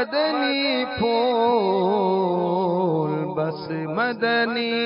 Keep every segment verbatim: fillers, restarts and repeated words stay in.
مدنی پھول بس مدنی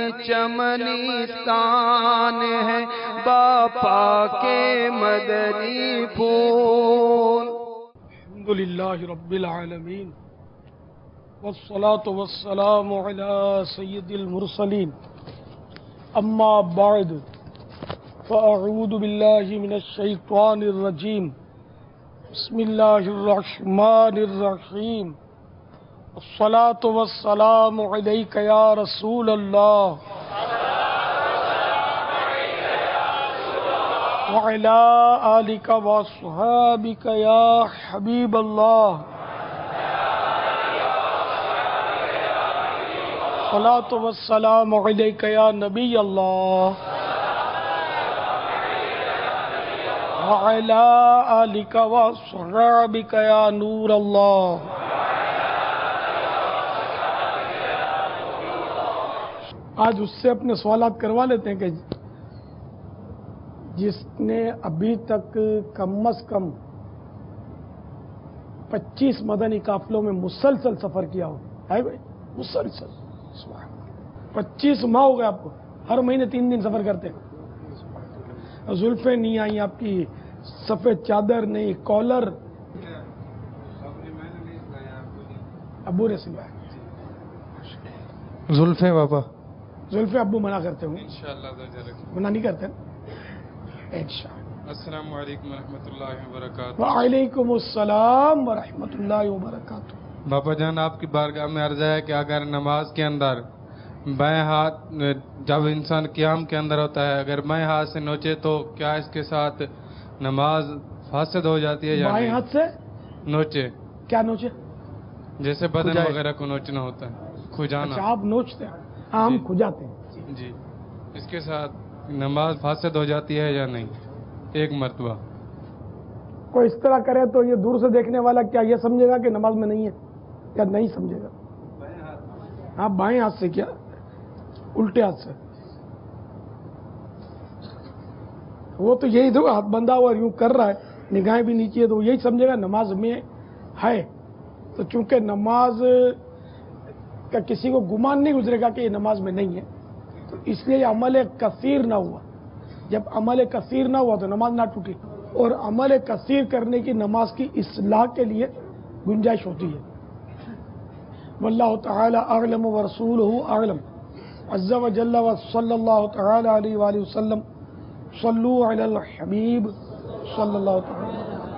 چمنستان ہے باپا کے مدنی پھول. الحمدللہ رب العالمین والصلاة والسلام علی سید المرسلین اما بعد فاعوذ باللہ من الشیطان الرجیم بسم اللہ الرحمن الرحیم الصلاة والسلام علیک یا رسول اللہ وعلى آلك وصحابك يا حبيب الله صلاة والسلام عليك يا نبي الله وعلى آلك وصحابك يا نور الله. آج اس سے اپنے سوالات کروا لیتے ہیں کہ جس نے ابھی تک کم از کم پچیس مدنی قافلوں میں مسلسل سفر کیا ہو ہے بھائی مسلسل پچیس ماہ ہو گئے آپ کو ہر مہینے تین دن سفر کرتے ہیں زلفیں نہیں آئیں آپ کی سفید چادر نہیں کالر ابو نے سلوایا زلفیں بابا زلفیں ابو منع کرتے ہوں گے انشاءاللہ منع نہیں کرتے السلام علیکم ورحمۃ اللہ وبرکاتہ. وعلیکم السلام ورحمۃ اللہ وبرکاتہ. باپا جان آپ کی بارگاہ میں عرض ہے کہ اگر نماز کے اندر بائیں ہاتھ جب انسان قیام کے اندر ہوتا ہے اگر بائیں ہاتھ سے نوچے تو کیا اس کے ساتھ نماز فاسد ہو جاتی ہے یا بائیں ہاتھ سے نوچے کیا نوچے جیسے بدن وغیرہ کو نوچنا ہوتا ہے کھجانا. اچھا آپ نوچتے ہیں ہاں ہم کھجاتے ہیں جی اس کے ساتھ نماز فاسد ہو جاتی ہے یا نہیں ایک مرتبہ کوئی اس طرح کرے تو یہ دور سے دیکھنے والا کیا یہ سمجھے گا کہ نماز میں نہیں ہے یا نہیں سمجھے گا؟ ہاں بائیں ہاتھ سے کیا الٹے ہاتھ سے وہ تو یہی تو ہاتھ بندھا ہوا یوں کر رہا ہے نگاہیں بھی نیچے ہے تو یہی سمجھے گا نماز میں ہے. تو چونکہ نماز کا کسی کو گمان نہیں گزرے گا کہ یہ نماز میں نہیں ہے تو اس لیے عمل کثیر نہ ہوا. جب عمل کثیر نہ ہوا تو نماز نہ ٹوٹی اور عمل کثیر کرنے کی نماز کی اصلاح کے لیے گنجائش ہوتی ہے. واللہ تعالی اعلم ورسولہ اعلم عز وجل وصلی اللہ تعالی علیہ وآلہ وسلم صلو علی الحبیب صلی اللہ تعالی.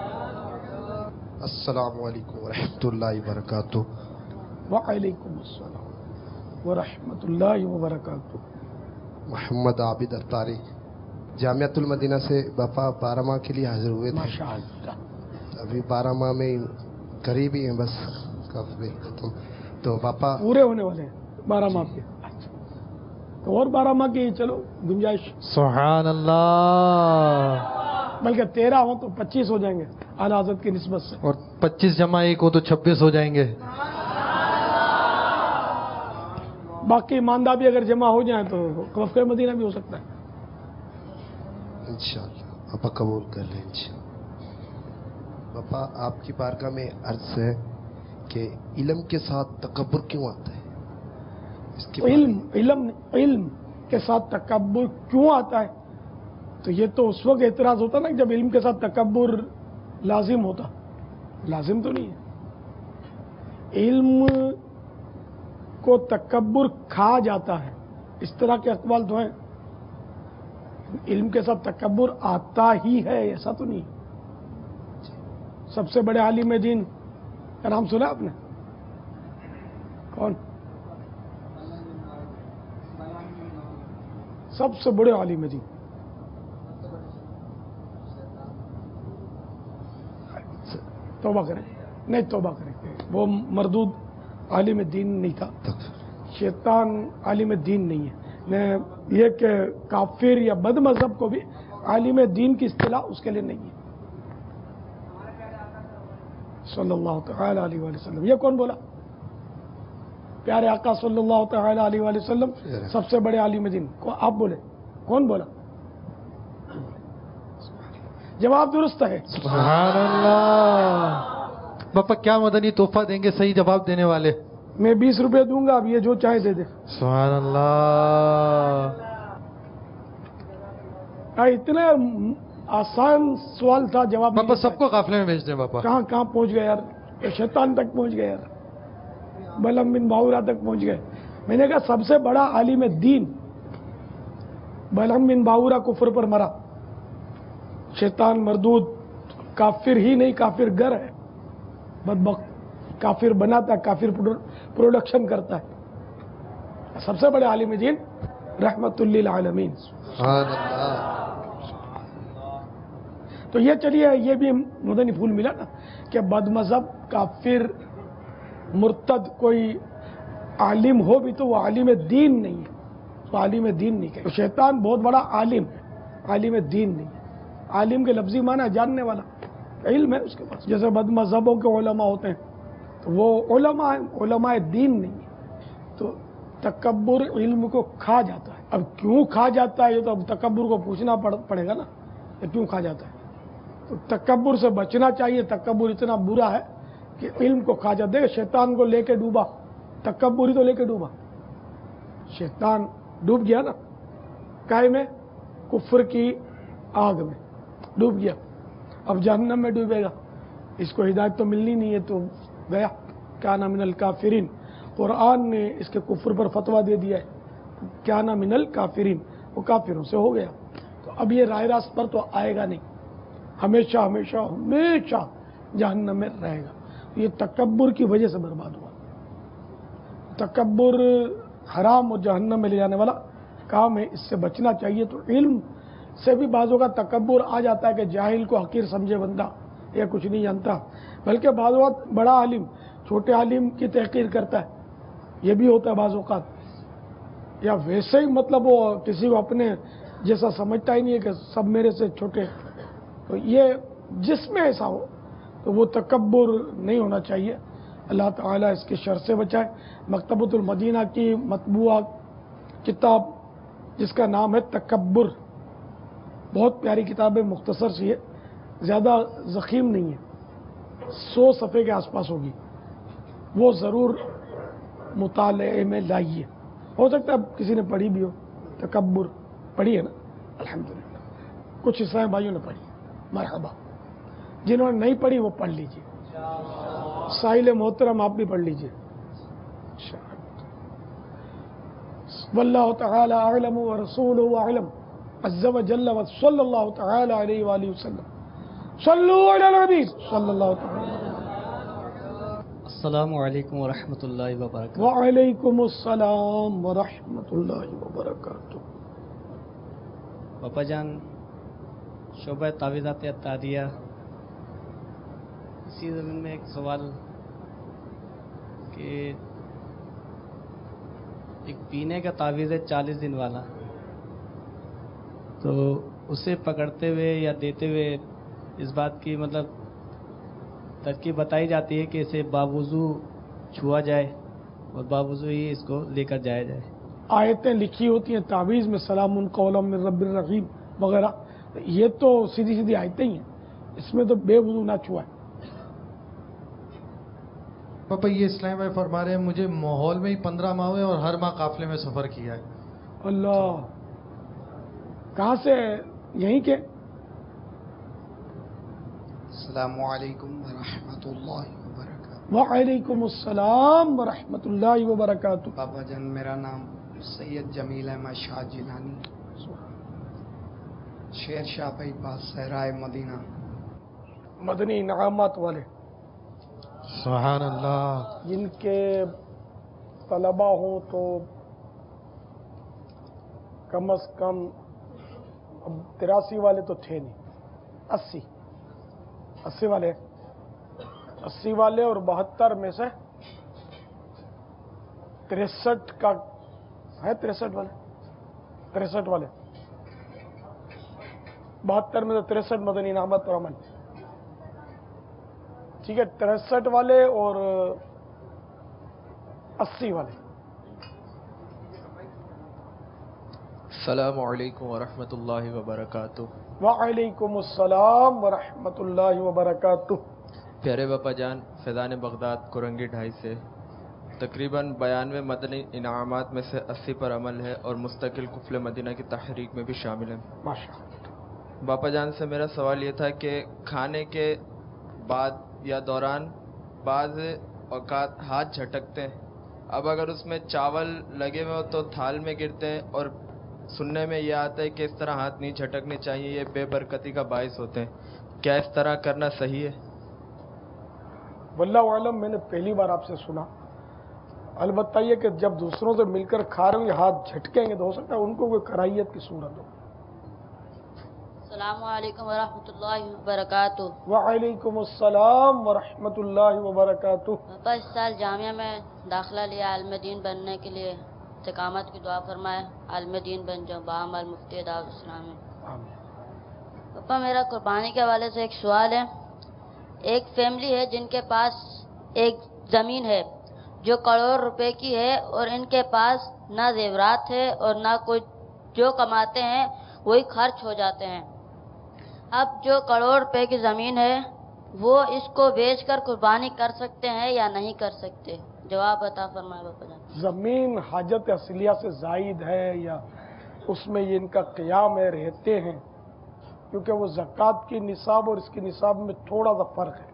السلام علیکم ورحمۃ اللہ وبرکاتہ. وعلیکم السلام ورحمۃ اللہ وبرکاتہ. محمد عابد اتاری جامعۃ المدینہ سے باپا بارہ ماہ کے لیے حاضر ہوئے تھے. ماشاءاللہ ابھی بارہ ماہ میں قریب ہی ہیں بس کافی ختم تو باپا پورے ہونے والے ہیں بارہ ماہ کے تو اور بارہ ماہ کی چلو گنجائش سبحان اللہ بلکہ تیرہ ہوں تو پچیس ہو جائیں گے اعلی حضرت کی نسبت سے اور پچیس جمع ایک ہو تو چھبیس ہو جائیں گے. باقی ایماندار بھی اگر جمع ہو جائیں تو وفد مدینہ بھی ہو سکتا ہے انشاءاللہ باپا قبول کر لیں انشاءاللہ. باپا آپ کی بارگاہ میں عرض ہے کہ علم کے ساتھ تکبر کیوں آتا ہے؟ اس کے علم علم علم کے ساتھ تکبر کیوں آتا ہے تو یہ تو اس وقت اعتراض ہوتا نا جب علم کے ساتھ تکبر لازم ہوتا. لازم تو نہیں ہے. علم کو تکبر کھا جاتا ہے اس طرح کے اقوال تو ہیں. علم کے ساتھ تکبر آتا ہی ہے ایسا تو نہیں. سب سے بڑے عالم دین کا نام سنا آپ نے کون؟ سب سے بڑے عالم دین توبہ کریں نہیں توبہ کریں وہ مردود عالم دین نہیں تھا. شیطان عالم دین نہیں ہے. یہ کہ کافر یا بد مذہب کو بھی عالم دین کی اصطلاح اس کے لیے نہیں ہے. صلی اللہ تعالی علیہ وآلہ وسلم یہ کون بولا؟ پیارے آقا صلی اللہ تعالی علیہ وآلہ وسلم سب سے بڑے عالم دین کو آپ بولے کون بولا؟ جواب درست ہے. سبحان اللہ. باپا کیا مدنی تحفہ دیں گے صحیح جواب دینے والے؟ میں بیس روپے دوں گا، اب یہ جو چاہے دے دے. سبحان اللہ. اتنا آسان سوال تھا، جواب باپا سب کو قافلے میں بھیج دیں باپا. کہاں کہاں پہنچ گئے یار، شیطان تک پہنچ گئے یار، بلم بن باورا تک پہنچ گئے. میں نے کہا سب سے بڑا عالم دین بلم بن باورا کفر پر مرا. شیطان مردود کافر ہی نہیں، کافر گر ہے، بدبخت کافر بناتا ہے، کافر پروڈکشن کرتا ہے. سب سے بڑے عالم دین رحمت للعالمین. سبحان اللہ. تو یہ چلیے یہ بھی مدنی پھول ملا نا کہ بد مذہب کافر مرتد کوئی عالم ہو بھی تو وہ عالم دین نہیں ہے، تو عالم دین نہیں کہ شیطان بہت بڑا عالم ہے، عالم دین نہیں ہے. عالم کے لفظی معنی جاننے والا علم ہے اس کے پاس. جیسے بد مذہبوں کے علماء ہوتے ہیں تو وہ علماء ہیں، علماء دین نہیں ہے. تو تکبر علم کو کھا جاتا ہے. اب کیوں کھا جاتا ہے یہ تو اب تکبر کو پوچھنا پڑے گا نا کہ کیوں کھا جاتا ہے. تو تکبر سے بچنا چاہیے. تکبر اتنا برا ہے کہ علم کو کھا جاتا ہے. شیطان کو لے کے ڈوبا، تکبر ہی تو لے کے ڈوبا. شیطان ڈوب گیا نا کائے میں، کفر کی آگ میں ڈوب گیا. اب جہنم میں ڈوبے گا. اس کو ہدایت تو ملنی نہیں ہے تو گیا. کان من الکافرین، قرآن نے اس کے کفر پر فتویٰ دے دیا ہے. کان من الکافرین، وہ کافروں سے ہو گیا. تو اب یہ راہ راست پر تو آئے گا نہیں، ہمیشہ ہمیشہ ہمیشہ جہنم میں رہے گا. یہ تکبر کی وجہ سے برباد ہوا. تکبر حرام اور جہنم میں لے جانے والا کام ہے، اس سے بچنا چاہیے. تو علم سے بھی بعضوں کا تکبر آ جاتا ہے کہ جاہل کو حقیر سمجھے بندہ، یہ کچھ نہیں جانتا. بلکہ بعض اوقات بڑا عالم چھوٹے عالم کی تحقیر کرتا ہے، یہ بھی ہوتا ہے بعض اوقات. یا ویسے ہی مطلب وہ کسی کو اپنے جیسا سمجھتا ہی نہیں ہے کہ سب میرے سے چھوٹے. تو یہ جس میں ایسا ہو تو وہ تکبر نہیں ہونا چاہیے. اللہ تعالیٰ اس کے شر سے بچائے. مکتبۃ المدینہ کی مطبوعہ کتاب جس کا نام ہے تکبر، بہت پیاری کتاب ہے، مختصر سی ہے، زیادہ ضخیم نہیں ہے، سو صفحے کے آس پاس ہوگی. وہ ضرور مطالعے میں لائیے. ہو سکتا ہے اب کسی نے پڑھی بھی ہو. تکبر پڑھی ہے نا؟ الحمدللہ کچھ عیسائی بھائیوں نے پڑھی، مرحبا. جنہوں نے نہیں پڑھی وہ پڑھ لیجیے. ساحل محترم آپ بھی پڑھ لیجیے. واللہ تعالی اعلم ورسولہ اعلم عز وجل وصلی اللہ تعالی علیہ وآلہ وسلم. صلوا علی النبی صلی اللہ تعالی. السلام علیکم ورحمۃ اللہ وبرکاتہ. وعلیکم السلام ورحمۃ اللہ وبرکاتہ. باپا جان، شعبہ تعویذات عطاریہ، اسی زمین میں ایک سوال کہ ایک پینے کا تعویذ ہے چالیس دن والا، تو اسے پکڑتے ہوئے یا دیتے ہوئے اس بات کی مطلب ترکیب بتائی جاتی ہے کہ اسے باوضو چھوا جائے اور باوضو ہی اس کو لے کر جایا جائے. آیتیں لکھی ہوتی ہیں تعویذ میں، سلام قولا من رب الرحیم وغیرہ، یہ تو سیدھی سیدھی آیتیں ہی ہیں، اس میں تو بے وضو نہ چھوائے. پاپا یہ اسلام بھائی فرما رہے ہیں مجھے ماحول میں ہی پندرہ ماہ ہوئے اور ہر ماہ قافلے میں سفر کیا ہے. اللہ، کہاں سے؟ یہیں کے؟ السلام علیکم ورحمۃ اللہ وبرکاتہ. وعلیکم السلام ورحمۃ اللہ وبرکاتہ. بابا جان میرا نام سید جمیل احمد شاہ جیلانی، شیر شاہ بائی پاس صحرائے مدینہ. مدنی انعامات والے سبحان اللہ. جن کے طلبا ہوں تو کم از کم، اب تراسی والے تو تھے نہیں، اسی اسی والے اسی والے اور بہتر میں سے تریسٹھ کا ہے، تریسٹھ والے تریسٹھ والے بہتر میں سے تریسٹھ مدنی انعامات پر عمل. ٹھیک ہے، تریسٹھ والے اور اسی والے. السلام علیکم ورحمۃ اللہ وبرکاتہ. وعلیکم السلام ورحمۃ اللہ وبرکاتہ. پیارے باپا جان، فیضان بغداد کورنگی ڈھائی سے تقریباً بیانوے مدنی انعامات میں سے اسی پر عمل ہے اور مستقل قفل مدینہ کی تحریک میں بھی شامل ہے. ماشاءاللہ. باپا جان سے میرا سوال یہ تھا کہ کھانے کے بعد یا دوران بعض اوقات ہاتھ جھٹکتے ہیں. اب اگر اس میں چاول لگے ہوئے ہو تو تھال میں گرتے ہیں، اور سننے میں یہ آتا ہے کہ اس طرح ہاتھ نہیں جھٹکنے چاہیے، یہ بے برکتی کا باعث ہوتے ہیں. کیا اس طرح کرنا صحیح ہے؟ واللہ عالم، میں نے پہلی بار آپ سے سنا. البتہ یہ کہ جب دوسروں سے مل کر کھا رہے ہوں یہ ہاتھ جھٹکیں گے تو ہو سکتا ہے ان کو کوئی کراہیت کی صورت ہو. السلام علیکم ورحمۃ اللہ وبرکاتہ. وعلیکم السلام ورحمۃ اللہ وبرکاتہ. پاپا اس سال جامعہ میں داخلہ لیا، عالم دین بننے کے لیے استقامت کی دعا فرمائے، عالم دین بن جاؤ باعمل مفتی دعوت اسلامی. پاپا میرا قربانی کے حوالے سے ایک سوال ہے. ایک فیملی ہے جن کے پاس ایک زمین ہے جو کروڑ روپے کی ہے، اور ان کے پاس نہ زیورات ہے اور نہ کوئی، جو کماتے ہیں وہی خرچ ہو جاتے ہیں. اب جو کروڑ روپے کی زمین ہے وہ اس کو بیچ کر قربانی کر سکتے ہیں یا نہیں کر سکتے؟ جواب عطا فرمائے باپا جان. زمین حاجت اصلیہ سے زائد ہے یا اس میں یہ ان کا قیام ہے، رہتے ہیں، کیونکہ وہ زکوٰۃ کی نصاب اور اس کی نصاب میں تھوڑا سا فرق ہے.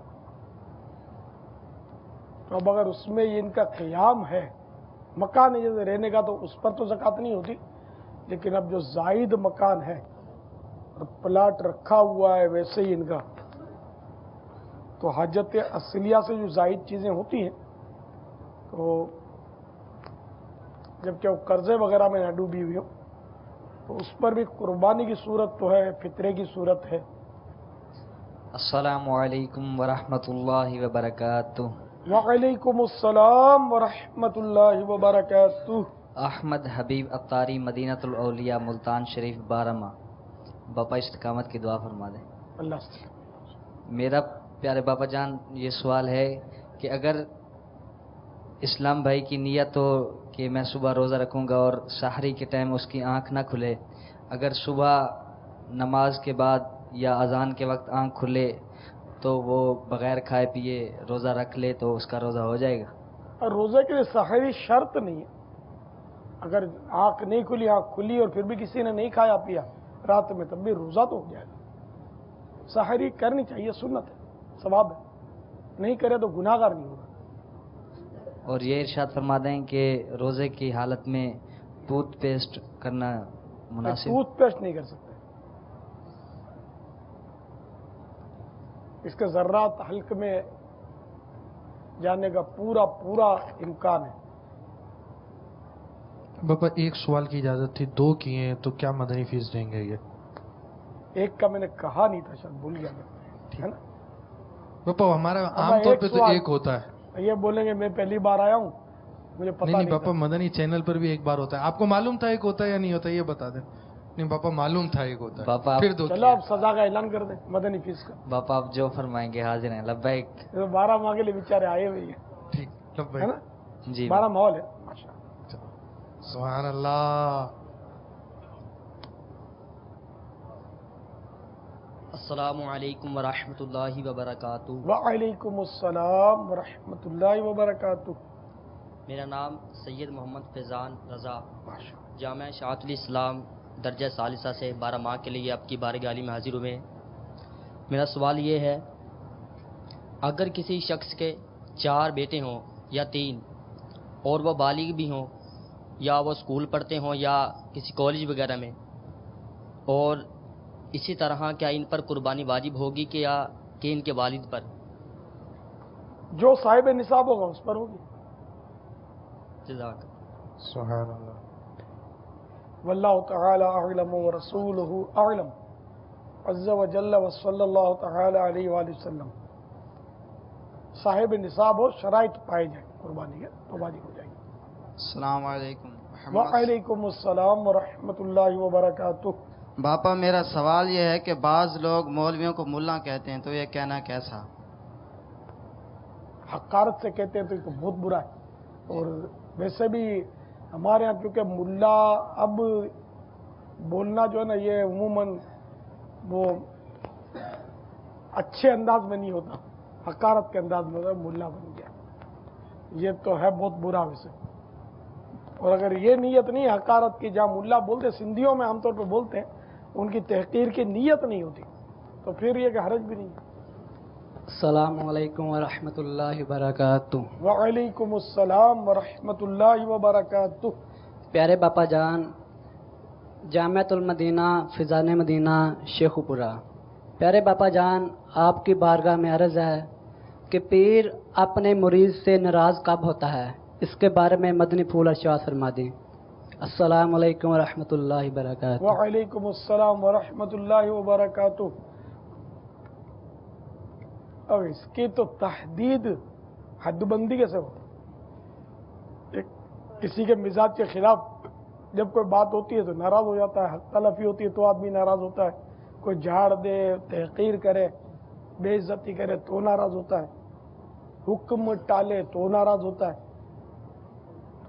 تو اب اگر اس میں یہ ان کا قیام ہے، مکان ہے جیسے رہنے کا، تو اس پر تو زکوٰۃ نہیں ہوتی. لیکن اب جو زائد مکان ہے اور پلاٹ رکھا ہوا ہے ویسے ہی ان کا، تو حاجت اصلیہ سے جو زائد چیزیں ہوتی ہیں، تو جبکہ وہ قرضے وغیرہ میں نہ ڈوبی ہوئی ہو تو اس پر بھی قربانی کی صورت تو ہے، فطرے کی صورت ہے. السلام علیکم ورحمۃ اللہ وبرکاتہ. وعلیکم السلام ورحمۃ اللہ وبرکاتہ. احمد حبیب اتاری، مدینۃ الاولیاء، ملتان شریف، بارہماہ. باپا استقامت کی دعا فرما دیں. اللہ سے میرا پیارے باپا جان یہ سوال ہے کہ اگر اسلام بھائی کی نیت ہو کہ میں صبح روزہ رکھوں گا اور سحری کے ٹائم اس کی آنکھ نہ کھلے، اگر صبح نماز کے بعد یا اذان کے وقت آنکھ کھلے تو وہ بغیر کھائے پیے روزہ رکھ لے تو اس کا روزہ ہو جائے گا؟ اور روزے کے لیے سحری شرط نہیں ہے. اگر آنکھ نہیں کھلی، آنکھ کھلی اور پھر بھی کسی نے نہیں کھایا پیا رات میں، تب بھی روزہ تو ہو جائے گا. سحری کرنی چاہیے، سنت ہے، ثواب ہے. نہیں کرے تو گناہ گار نہیں ہوگا. اور یہ ارشاد فرما دیں کہ روزے کی حالت میں ٹوتھ پیسٹ کرنا مناسب؟ ٹوتھ پیسٹ نہیں کر سکتے. اس کے ذرات حلق میں جانے کا پورا پورا امکان ہے. باپا ایک سوال کی اجازت تھی، دو کیے ہیں تو کیا مدنی فیس دیں گے؟ یہ ایک کا میں نے کہا نہیں تھا، شاید بھول گیا ہے نا. باپا ہمارا عام طور پہ تو ایک ہوتا ہے. یہ بولیں گے میں پہلی بار آیا ہوں مجھے پتہ نہیں. نہیں باپا مدنی چینل پر بھی ایک بار ہوتا ہے. آپ کو معلوم تھا ایک ہوتا ہے یا نہیں ہوتا یہ بتا دیں. نہیں باپا معلوم تھا ایک ہوتا ہے. باپا پھر دو. چلو آپ سزا کا اعلان کر دیں مدنی فیس کا. باپا آپ جو فرمائیں گے حاضر ہیں. لبیک. بارہ ماہ کے لیے بیچارے آئے ہوئے ہیں. ٹھیک لبیک ہے نا. جی بارہ ماحول ہے. ماشاء سبحان اللہ. السلام علیکم ورحمۃ اللہ وبرکاتہ. وعلیکم السلام ورحمۃ اللہ وبرکاتہ. میرا نام سید محمد فیضان رضا، جامعہ شاعت الاسلام درجہ ثالثہ سے بارہ ماہ کے لیے آپ کی بارگاہ میں حاضر ہوئے. میرا سوال یہ ہے، اگر کسی شخص کے چار بیٹے ہوں یا تین اور وہ بالغ بھی ہوں یا وہ اسکول پڑھتے ہوں یا کسی کالج وغیرہ میں، اور اسی طرح کیا ان پر قربانی واجب ہوگی کہ یا کہ ان کے والد پر؟ جو صاحب نصاب ہوگا اس پر ہوگی. جزاک. سبحان اللہ. واللہ تعالی اعلم ورسولہ اعلم عز وجل وصلی اللہ تعالی علیہ وآلہ وسلم. صاحب نصاب ہو، شرائط پائے جائیں قربانی کے تو واجب ہو جائے گی. السلام علیکم. وعلیکم السلام ورحمۃ اللہ وبرکاتہ. باپا میرا سوال یہ ہے کہ بعض لوگ مولویوں کو ملا کہتے ہیں، تو یہ کہنا کیسا؟ حقارت سے کہتے ہیں تو یہ تو بہت برا ہے. اور ویسے بھی ہمارے ہاں کیونکہ ملا اب بولنا جو ہے نا یہ عموماً وہ اچھے انداز میں نہیں ہوتا. हकारत के अंदाज में मुल्ला बन गया, ये तो है बहुत बुरा विषय। और अगर ये नीयत नहीं हकारत की, जहाँ मुल्ला बोलते सिंधियों में आमतौर पर बोलते हैं, उनकी तहकीर की नीयत नहीं होती, तो फिर ये कि हरज भी नहीं है। अस्सलामु अलैकुम व रहमतुल्लाहि व बरकातुहू। वालेकुम अस्सलाम व रहमतुल्लाहि व बरकातुहू। प्यारे बापा जान, जामिअतुल मदीना फिजान मदीना शेखुपुरा। प्यारे बापा जान, आपकी बारगाह में अर्ज है कि पीर अपने मुरीद से नाराज कब होता है, इसके बारे में मदनी फूल अर्शद फरमा दें। अस्सलामु अलैकुम व रहमतुल्लाहि व बरकातुहू। वालेकुम अस्सलाम व रहमतुल्लाहि व बरकातुहू। अब इसकी तो तहदीद हदबंदी कैसे होती, एक किसी के मिजाज के खिलाफ जब कोई बात होती है तो नाराज हो जाता है, हक तलफी होती है तो आदमी नाराज होता है, कोई झाड़ दे, तहकीर करे, बेइज्जती करे तो नाराज होता है, हुक्म टाले तो नाराज होता है। तो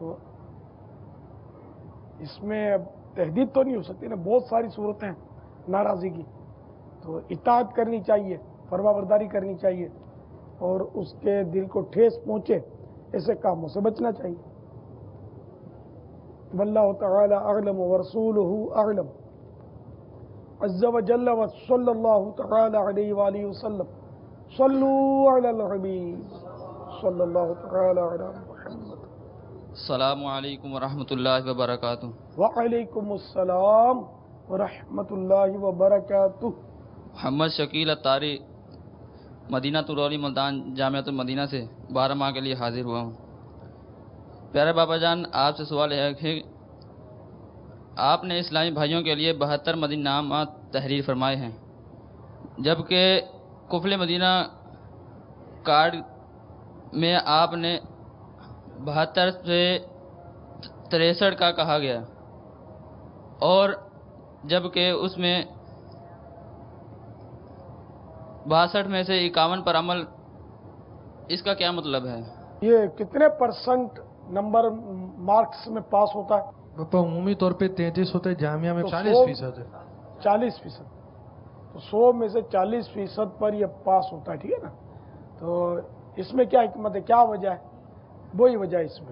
इसमें अब तहदीद तो नहीं हो सकती ना, बहुत सारी सूरतें हैं नाराज़गी की। तो इताअत करनी चाहिए, फरमाबरदारी करनी चाहिए, और उसके दिल को ठेस पहुंचे ऐसे कामों से बचना चाहिए। वल्लाहु तआला अअलम व रसूलुहु अअलम। अज़्ज़ा व जल्ल व सल्लल्लाहु तआला अलैहि व आलिहि वसल्लम। सल्लू अलल हबीब सल्लल्लाहु तआला अला मुहम्मद। अस्सलामु अलैकुम व रहमतुल्लाहि व बरकातुहू। व अलैकुम अस्सलाम व रहमतुल्लाहि व बरकातुहू। मोहम्मद शकील अत्तारी, मदीना तुरौली मुल्तान जामिअतुल मदीना से बारह माह के लिए हाजिर हुआ हूँ। प्यारे बाबा जान, आपसे सवाल है कि आपने इस्लामी भाइयों के लिए बहत्तर मदीनामा तहरीर फरमाए हैं, जबकि कुफले मदीना कार्ड में आपने बहत्तर से तिरसठ का कहा गया, और जबकि उसमें बासठ में से इक्यावन पर अमल, इसका क्या मतलब है? ये कितने परसेंट नंबर मार्क्स में पास होता है? पापा उमूमी तौर पे तैंतीस होते हैं, जामिया में तो चालीस फीसद है। चालीस फीसद तो सौ में से चालीस फीसद पर ये पास होता है, ठीक है ना। तो इसमें क्या हिकमत है, क्या वजह है? वही वजह है इसमें,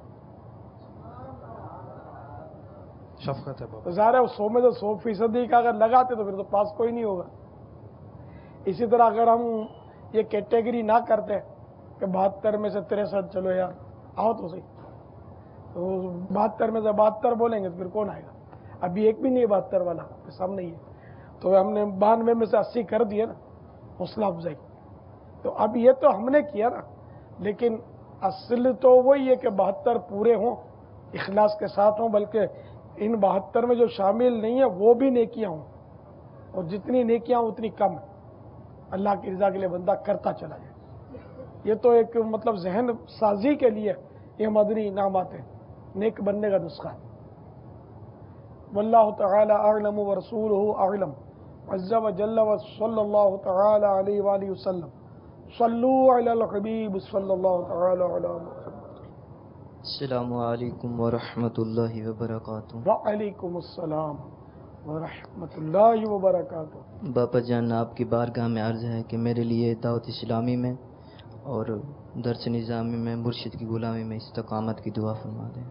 शफकत है बाबा। तो ज़ाहिर है सौ में से सौ फीसद ही का अगर लगाते तो फिर तो पास कोई नहीं होगा। इसी तरह अगर हम ये कैटेगरी ना करते कि बहत्तर में से तिरसठ, चलो यार आओ तो सही, तो बहत्तर में से बहत्तर बोलेंगे तो फिर कौन आएगा? अभी एक भी नहीं है बहत्तर वाला, तो सामने ही है। तो हमने बानवे में से अस्सी कर दिए ना, हौसला अफजाई। तो अब ये तो हमने किया ना, लेकिन असल तो वही है कि बहत्तर पूरे हों, इखलास के साथ हों, बल्कि इन बहत्तर में जो शामिल नहीं है वो भी नेकियां हों, और जितनी नेकियां उतनी कम है, अल्लाह की रज़ा के लिए बंदा करता चला जाए। ये तो एक मतलब जहन साजी के लिए ये मदनी इनामात हैं, नेक बनने का नुस्खा है। वल्लाहु तआला अअलम व रसूलुहु अअलम। अज़्ज़ा व जल्ल व सल्लल्लाहु तआला अलैहि व आलिहि वसल्लम। सल्लू अलल हबीब सल्लल्लाहु तआला अला मुहम्मद। अस्सलामु अलैकुम व रहमतुल्लाहि व बरकातुहू। व अलैकुम अस्सलाम व रहमतुल्लाहि व बरकातुहू। बाबा जान, आपकी बारगाह में अर्ज़ है कि मेरे लिए दावत इस्लामी में और दर्स निज़ामी में मुर्शिद की गुलामी में इस्तकामत की दुआ फरमा दें।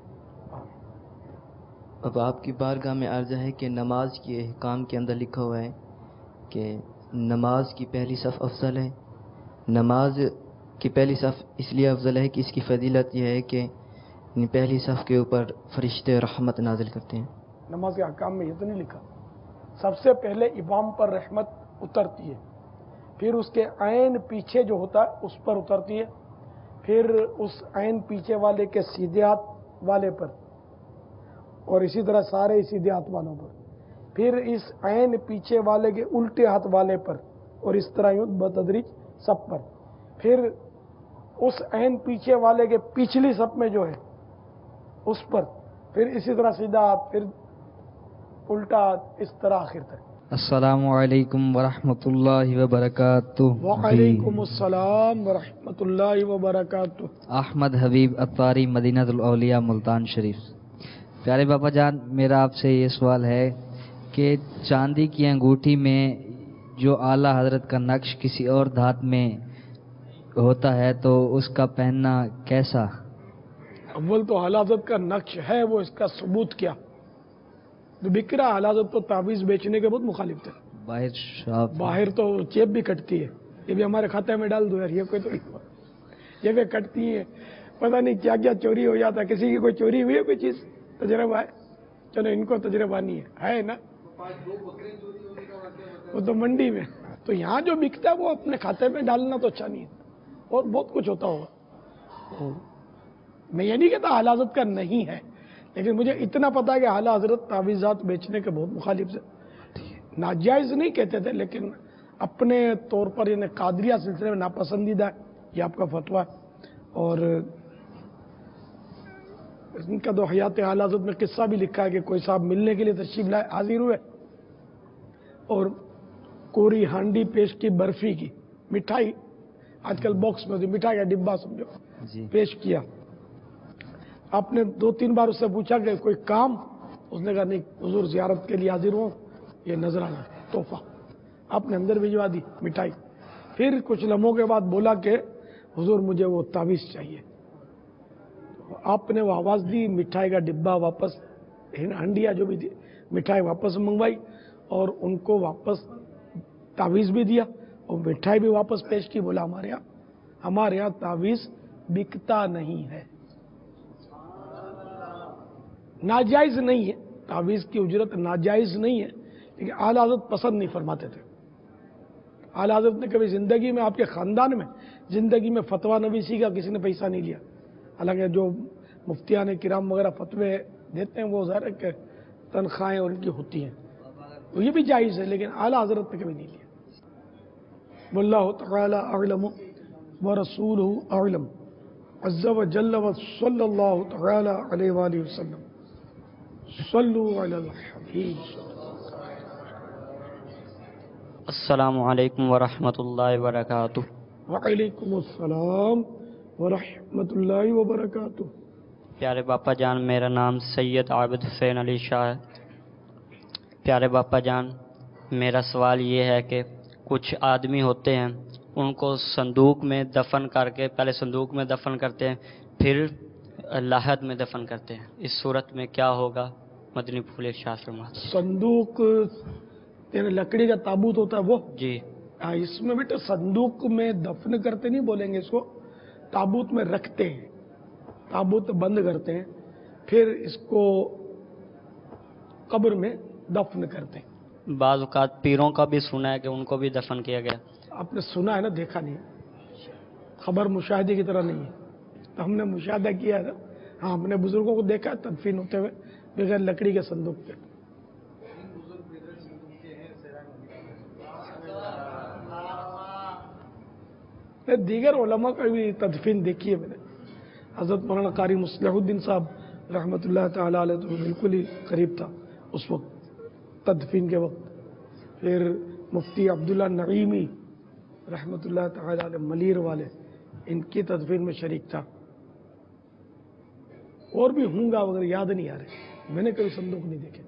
अब आपकी बारगाह में अर्ज़ है कि नमाज के अहकाम के अंदर लिखा हुआ है कि नमाज की पहली सफ़ अफजल है। नमाज की पहली सफ़ इसलिए अफजल है कि इसकी फजीलत यह है कि पहली सफ़ के ऊपर फरिश्ते रहमत नाजिल करते हैं। नमाज के अहकाम में ये तो नहीं लिखा। सबसे पहले इमाम पर रहमत उतरती है, फिर उसके ऐन पीछे जो होता है उस पर उतरती है, फिर उस ऐन पीछे वाले के सीधे हाथ वाले पर, और इसी तरह सारे सीधे हाथ वालों पर, फिर इस ऐन पीछे वाले के उल्टे हाथ वाले पर, और इस तरह यूं बतदरीज सब पर, फिर उस ऐन पीछे वाले के पिछली सब में जो है उस पर, फिर इसी तरह सीधा हाथ, फिर उल्टा हाथ, इस तरह आखिर तक। अस्सलामु अलैकुम वरहमतुल्लाहि वबरकातुहू। वालेकुम अस्सलाम वरहमतुल्लाहि वबरकातुहू। अहमद हबीब अत्तारी, मदीनातुल औलिया, मुल्तान शरीफ। प्यारे बाबा जान, मेरा आपसे ये सवाल है कि चांदी की अंगूठी में जो आला हजरत का नक्श किसी और धात में ہوتا ہے تو اس کا پہننا کیسا؟ اول تو حلاظت کا نقش ہے، وہ اس کا ثبوت کیا؟ جو بک رہا حلاظت تو تعویذ بیچنے کے بہت مخالف تھے. باہر شاپ باہر تو چیپ بھی کٹتی ہے، یہ بھی ہمارے کھاتے میں ڈال دو یار، یہ کوئی تو یہ بھی کٹتی ہے، پتہ نہیں کیا کیا چوری ہو جاتا ہے. کسی کی کوئی چوری ہوئی ہے کوئی چیز؟ تجربہ ہے؟ چلو ان کو تجربہ نہیں ہے، ہے نا؟ وہ تو منڈی میں. تو یہاں جو بکتا ہے وہ اپنے کھاتے میں ڈالنا تو اچھا نہیں ہے، اور بہت کچھ ہوتا ہوگا. میں یہ نہیں کہتا حلاظت کا نہیں ہے، لیکن مجھے اتنا پتا ہے کہ اعلیٰ حضرت تعویذات بیچنے کے بہت مخالف سے. ناجائز نہیں کہتے تھے، لیکن اپنے طور پر یعنی قادریہ سلسلے میں ناپسندیدہ ہے، یہ آپ کا فتویٰ ہے. اور ان کا تو حیات اعلیٰ حضرت میں قصہ بھی لکھا ہے کہ کوئی صاحب ملنے کے لیے تشریف لائے، حاضر ہوئے اور کوری ہانڈی پیش کی برفی کی مٹھائی، آج کل باکس میں ہوتی مٹھائی کا ڈبہ سمجھو، پیش کیا. آپ نے دو تین بار اس سے پوچھا کہ کوئی کام؟ اس نے کہا نہیں حضور زیارت کے لیے حاضر ہوں، یہ نذرانہ تحفہ. آپ نے اندر بھجوا دی مٹھائی. پھر کچھ لمحوں کے بعد بولا کہ حضور مجھے وہ تعویذ چاہیے. آپ نے وہ آواز دی، مٹھائی کا ڈبہ واپس، ہنڈیا جو بھی تھی مٹھائی واپس منگوائی اور ان کو واپس تعویذ بھی دیا اور مٹھائی بھی واپس پیش کی. بولا ہمارے یہاں ہمارے یہاں تعویذ بکتا نہیں ہے، ناجائز نہیں ہے، تعویذ کی اجرت ناجائز نہیں ہے، لیکن اعلیٰ حضرت پسند نہیں فرماتے تھے. اعلیٰ حضرت نے کبھی زندگی میں، آپ کے خاندان میں زندگی میں فتویٰ نویسی کا کسی نے پیسہ نہیں لیا. حالانکہ جو مفتیان کرام وغیرہ فتوے دیتے ہیں وہ ظاہر ہے کہ تنخواہیں اور ان کی ہوتی ہیں، تو یہ بھی جائز ہے، لیکن اعلیٰ حضرت نے کبھی نہیں لیا. واللہ تعالی اعلم ورسولہ اعلم عز وجل وصلی اللہ تعالی علیہ وآلہ وسلم. صلو علی الحبیب. السلام علیکم ورحمۃ اللہ وبرکاتہ. وعلیکم السلام ورحمۃ اللہ وبرکاتہ. پیارے باپا جان، میرا نام سید عابد حسین علی شاہ ہے. پیارے باپا جان، میرا سوال یہ ہے کہ کچھ آدمی ہوتے ہیں، ان کو صندوق میں دفن کر کے، پہلے صندوق میں دفن کرتے ہیں پھر لاحد میں دفن کرتے ہیں، اس صورت میں کیا ہوگا؟ مدنی پھول ارشاد فرماتے ہیں. صندوق یعنی لکڑی کا تابوت ہوتا ہے وہ؟ جی. اس میں بیٹا صندوق میں دفن کرتے نہیں بولیں گے اس کو، تابوت میں رکھتے ہیں، تابوت بند کرتے ہیں، پھر اس کو قبر میں دفن کرتے ہیں. بعض اوقات پیروں کا بھی سنا ہے کہ ان کو بھی دفن کیا گیا. آپ نے سنا ہے نا، دیکھا نہیں، خبر مشاہدے کی طرح نہیں ہے. تو ہم نے مشاہدہ کیا ہے، ہاں ہم نے بزرگوں کو دیکھا ہے تدفین ہوتے ہوئے بغیر لکڑی کے صندوق کے. دیگر علماء کا بھی تدفین دیکھی ہے میں نے. حضرت مولانا قاری مصلح الدین صاحب رحمۃ اللہ تعالی علیہ تو بالکل ہی قریب تھا اس وقت تدفین کے وقت. پھر مفتی عبداللہ نعیمی رحمۃ اللہ تعالی علیہ ملیر والے، ان کی تدفین میں شریک تھا. اور بھی ہوں گا مگر یاد نہیں آ رہے، میں نے کبھی صندوق نہیں دیکھے.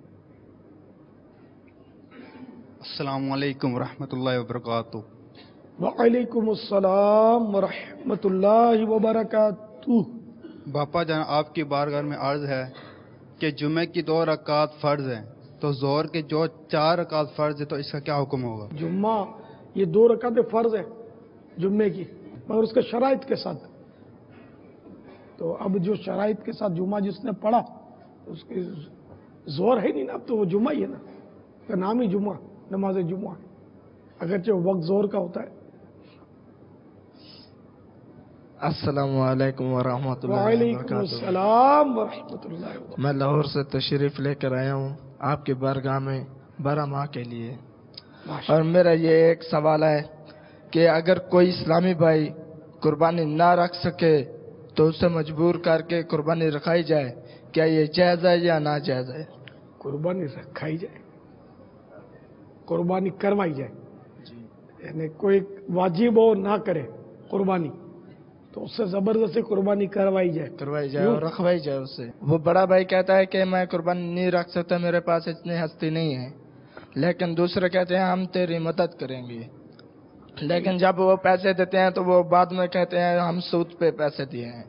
السلام علیکم ورحمۃ اللہ وبرکاتہ. وعلیکم السلام ورحمۃ اللہ وبرکاتہ. باپا جان، آپ کی بارگاہ میں عرض ہے کہ جمعے کی دو رکعت فرض ہیں، تو ظہر کے جو چار رکعت فرض ہے تو اس کا کیا حکم ہوگا؟ جمعہ یہ دو رکعتیں فرض ہیں جمعے کی، مگر اس کے شرائط کے ساتھ. تو اب جو شرائط کے ساتھ جمعہ جس نے پڑھا اس کی زور ہے نہیں نا، اب تو وہ جمعہ ہی ہے نا، اس کا نام ہی جمعہ، نماز جمعہ، اگرچہ وقت زور کا ہوتا ہے. السلام علیکم ورحمۃ اللہ وعلیکم السلام ورحمۃ اللہ وبرکاتہ. میں لاہور سے تشریف لے کر آیا ہوں آپ کی بارگاہ میں بارہ ماہ کے لیے، اور میرا یہ ایک سوال ہے کہ اگر کوئی اسلامی بھائی قربانی نہ رکھ سکے تو اسے مجبور کر کے قربانی رکھائی جائے، کیا یہ جائز ہے یا ناجائز ہے؟ قربانی رکھائی جائے، قربانی کروائی جائے. یعنی کوئی واجب ہو نہ کرے قربانی تو اس سے زبردستی قربانی کروائی جائے کروائی جائے اور رکھوائی جائے اس سے. وہ بڑا بھائی کہتا ہے کہ میں قربانی نہیں رکھ سکتا، میرے پاس اتنی ہستی نہیں ہے، لیکن دوسرے کہتے ہیں ہم تیری مدد کریں گے. لیکن جب وہ پیسے دیتے ہیں تو وہ بعد میں کہتے ہیں ہم سود پہ پیسے دیے ہیں.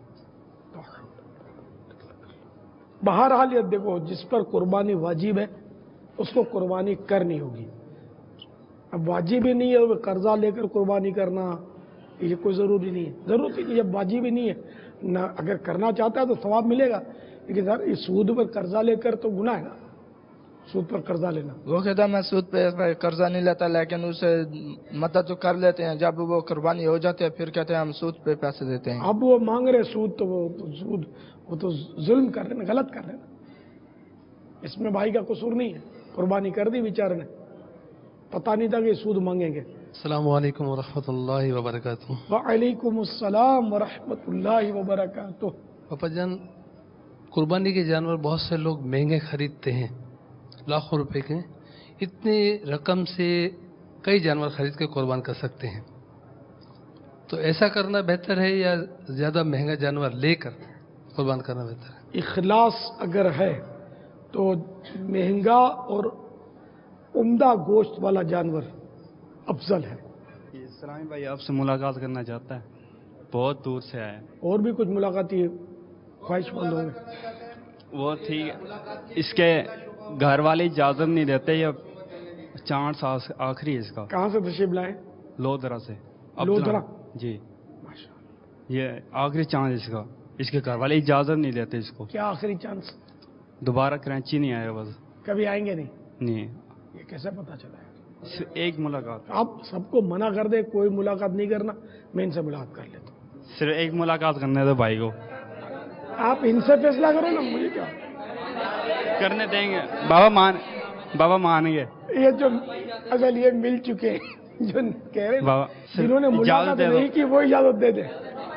بہرحال یہ دیکھو، جس پر قربانی واجب ہے اس کو قربانی کرنی ہوگی. اب واجب ہی نہیں ہے وہ قرضہ لے کر قربانی کرنا، یہ کوئی ضروری نہیں ہے. ضرورت ہی نہیں، جب واجب ہی نہیں ہے نہ، اگر کرنا چاہتا ہے تو ثواب ملے گا، لیکن سر یہ سود پر قرضہ لے کر تو گناہ ہے نا، سود پر قرضہ لینا. وہ کہتا ہے میں سود پہ قرضہ نہیں لیتا، لیکن اسے مدد تو کر لیتے ہیں. جب وہ قربانی ہو جاتے ہیں پھر کہتے ہیں ہم سود پہ پیسے دیتے ہیں. اب وہ مانگ رہے سود تو وہ تو سود وہ تو ظلم کر رہے ہیں، غلط کر رہے ہیں. اس میں بھائی کا قصور نہیں ہے، قربانی کر دی بیچارے نے، پتہ نہیں تھا کہ سود مانگیں گے. السلام علیکم ورحمۃ اللہ وبرکاتہ. وعلیکم السلام ورحمۃ اللہ وبرکاتہ. پاپا جان، قربانی کے جانور بہت سے لوگ مہنگے خریدتے ہیں، لاکھوں روپے کے. اتنے رقم سے کئی جانور خرید کے قربان کر سکتے ہیں، تو ایسا کرنا بہتر ہے یا زیادہ مہنگا جانور لے کر قربان کرنا بہتر ہے؟ اخلاص اگر ہے تو مہنگا اور عمدہ گوشت والا جانور افضل ہے. اسلامی بھائی آپ سے ملاقات کرنا چاہتا ہے، بہت دور سے آیا ہے. اور بھی کچھ ملاقاتی خواہش مند ہوں گے. وہ ٹھیک ہے، اس کے گھر والے اجازت نہیں دیتے، یہ چانس آخری ہے اس کا. کہاں سے تشریف لائے؟ لودھرا سے. لودھرا جی، یہ آخری چانس اس کا، اس کے گھر والے اجازت نہیں دیتے اس کو. کیا آخری چانس؟ دوبارہ کراچی نہیں آئے بس. کبھی آئیں گے نہیں؟ نہیں. یہ کیسے پتا چلا ہے؟ ایک ملاقات. آپ سب کو منع کر دے کوئی ملاقات نہیں کرنا، میں ان سے ملاقات کر لیتا ہوں. صرف ایک ملاقات کرنے دو بھائی کو. آپ ان سے فیصلہ کرو نا، مجھے کیا کرنے دیں گے. بابا مان بابا مان گے. یہ جو اصل یہ مل چکے ہیں جو کہہ رہے ہیں جنہوں نے ملاقات نہیں کی وہ اجازت دے دیں.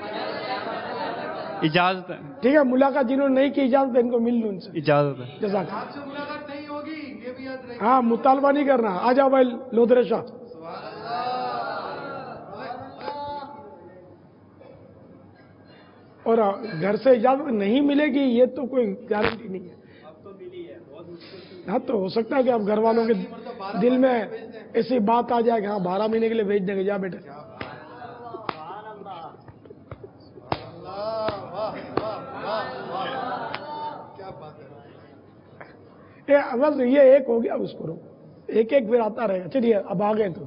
اجازت ٹھیک ہے، ملاقات جنہوں نے نہیں کی اجازت ان کو مل لوں ان سے. اجازت ہے. جزاک. ہاں مطالبہ نہیں کرنا. آ جاؤ بھائی لودھرے شاہ. اور گھر سے اجازت نہیں ملے گی یہ تو کوئی گارنٹی نہیں ہے. ہاں تو ہو سکتا ہے کہ اب گھر والوں کے دل میں ایسی بات آ جائے کہ ہاں بارہ مہینے کے لیے بھیج دیں گے، جا بیٹے. بس یہ ایک ہو گیا، اب اس کو ایک ایک پھر آتا رہے گا. چلیے اب آ گئے تو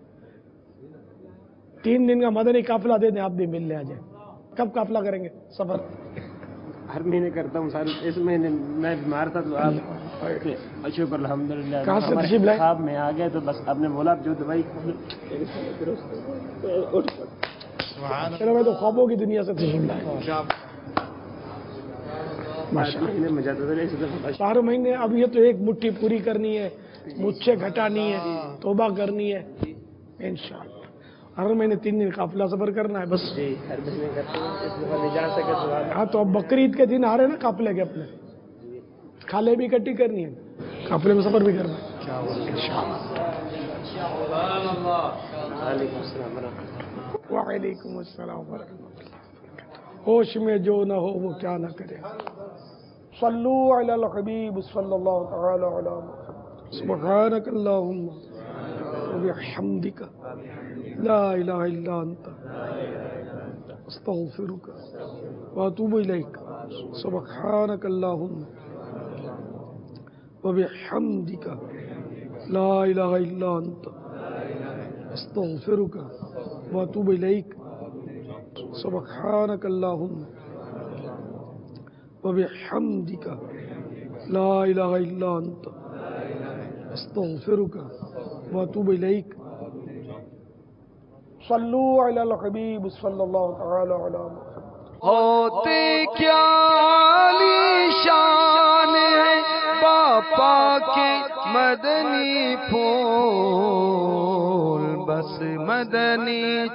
تین دن کا مدنی قافلہ دے دیں، آپ بھی مل لے آ جائیں. کب قافلہ کریں گے سفر؟ ہر مہینے کرتا ہوں سر. اس مہینے میں بیمار تھا تو آپ شکر الحمد للہ کہاں سے تشریف لائے؟ آپ میں آ گئے تو بس آپ نے بولا جو دوائی. چلو میں تو خوابوں کی دنیا سے تشریف لائے. چار مہینے اب یہ تو ایک مٹھی پوری کرنی ہے، مجھ سے گھٹانی ہے، توبہ کرنی ہے انشاءاللہ. ہر مہینے تین دن قافلہ سفر کرنا ہے بس. ہر مہینے کرتے ہیں، اس دفعہ نہیں جا سکے. ہاں تو اب بقرعید کے دن آ رہے نا قافلے کے، اپنے کھالے بھی اکٹھی کرنی ہے، قافلے میں سفر بھی کرنا ہے. وعلیکم السلام ورحمۃ اللہ. ہوش میں جو نہ ہو وہ کیا نہ کرے. صلو علی الحبیب صلی اللہ تعالی علی محمد. سبحانک اللہم وبحمدک لا الہ الا انت استغفرک واتوب الیک. سبحانک اللہم وبحمدک لا الہ الا انت استغفرک واتوب الیک. سبحانک اللہم وبحمدک لا الہ الا انت استغفرک واتوب الیک. صلو علی الحبیب صلی اللہ تعالی علی محمد. ہوتے کیا عالی شان ہے باپا کے مدنی پھول، بس مدنی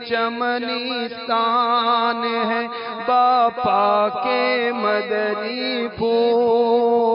چمنستان ہے باپا کے مدنی پھول.